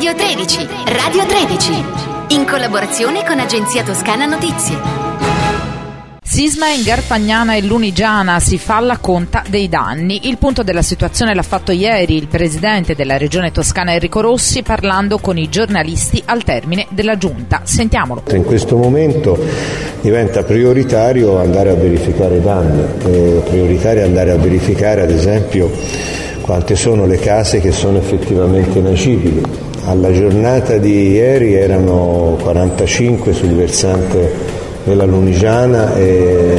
Radio 13, Radio 13, in collaborazione con Agenzia Toscana Notizie. Sisma in Garfagnana e Lunigiana, si fa la conta dei danni. Il punto della situazione l'ha fatto ieri il presidente della regione toscana Enrico Rossi parlando con i giornalisti al termine della giunta. Sentiamolo. In questo momento diventa prioritario andare a verificare i danni, prioritario andare a verificare ad esempio quante sono le case che sono effettivamente inagibili. Alla giornata di ieri erano 45 sul versante della Lunigiana e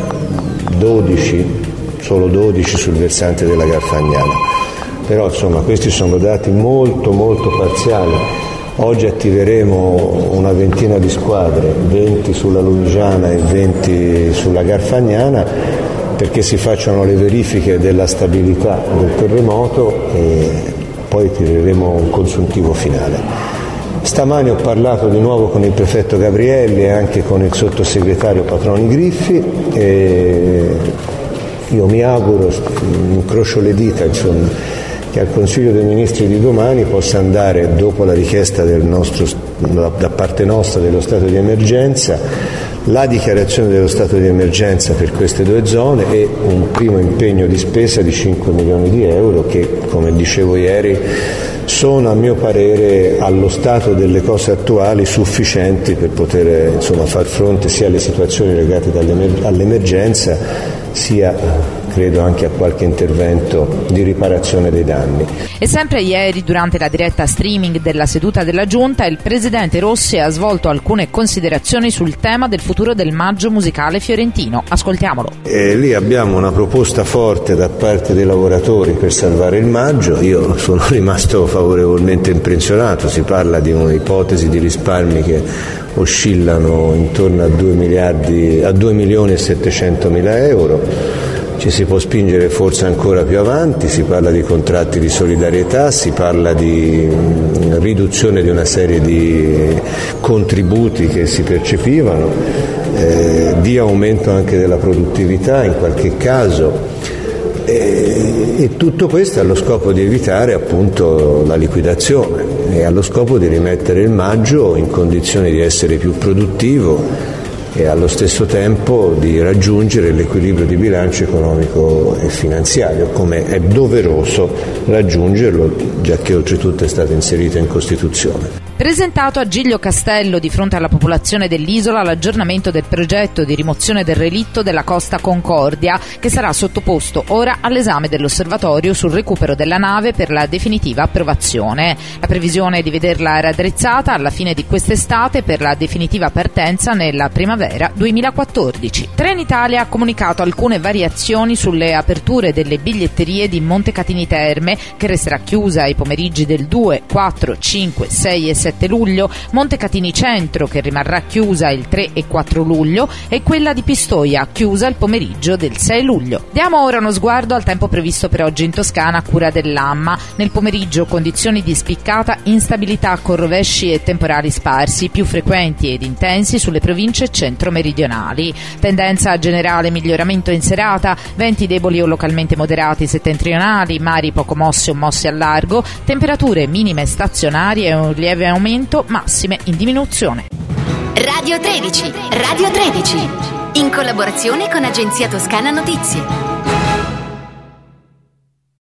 solo 12 sul versante della Garfagnana. Però insomma questi sono dati molto parziali. Oggi attiveremo una ventina di squadre, 20 sulla Lunigiana e 20 sulla Garfagnana, perché si facciano le verifiche della stabilità del terremoto e poi tireremo un consuntivo finale. Stamani ho parlato di nuovo con il prefetto Gabrielli e anche con il sottosegretario Patroni Griffi e io mi auguro, incrocio le dita insomma, che al Consiglio dei Ministri di domani possa andare, dopo la richiesta da parte nostra dello stato di emergenza, la dichiarazione dello stato di emergenza per queste due zone e un primo impegno di spesa di 5 milioni di euro che, come dicevo ieri, sono a mio parere allo stato delle cose attuali sufficienti per poter far fronte sia alle situazioni legate all'emergenza sia credo anche a qualche intervento di riparazione dei danni. E sempre ieri, durante la diretta streaming della seduta della Giunta, il presidente Rossi ha svolto alcune considerazioni sul tema del futuro del Maggio musicale fiorentino. Ascoltiamolo. Lì abbiamo una proposta forte da parte dei lavoratori per salvare il Maggio. Io sono rimasto favorevolmente impressionato, si parla di un'ipotesi di risparmi che oscillano intorno a 2 milioni e 700 mila euro. Ci si può spingere forse ancora più avanti, si parla di contratti di solidarietà, si parla di riduzione di una serie di contributi che si percepivano, di aumento anche della produttività in qualche caso e tutto questo allo scopo di evitare appunto la liquidazione e allo scopo di rimettere il Maggio in condizioni di essere più produttivo e allo stesso tempo di raggiungere l'equilibrio di bilancio economico e finanziario, come è doveroso raggiungerlo, già che oltretutto è stato inserito in Costituzione. Presentato a Giglio Castello di fronte alla popolazione dell'isola l'aggiornamento del progetto di rimozione del relitto della Costa Concordia, che sarà sottoposto ora all'esame dell'osservatorio sul recupero della nave per la definitiva approvazione. La previsione è di vederla raddrizzata alla fine di quest'estate per la definitiva partenza nella primavera 2014. Trenitalia ha comunicato alcune variazioni sulle aperture delle biglietterie di Montecatini Terme, che resterà chiusa ai pomeriggi del 2, 4, 5, 6 e 7 luglio, Montecatini Centro che rimarrà chiusa il 3 e 4 luglio e quella di Pistoia chiusa il pomeriggio del 6 luglio. Diamo ora uno sguardo al tempo previsto per oggi in Toscana a cura dell'AMMA. Nel pomeriggio condizioni di spiccata instabilità con rovesci e temporali sparsi, più frequenti ed intensi sulle province centro-meridionali. Tendenza generale miglioramento in serata, venti deboli o localmente moderati settentrionali, mari poco mossi o mossi al largo, temperature minime stazionarie e un lieve aumento, massime in diminuzione. Radio 13, Radio 13, in collaborazione con Agenzia Toscana Notizie.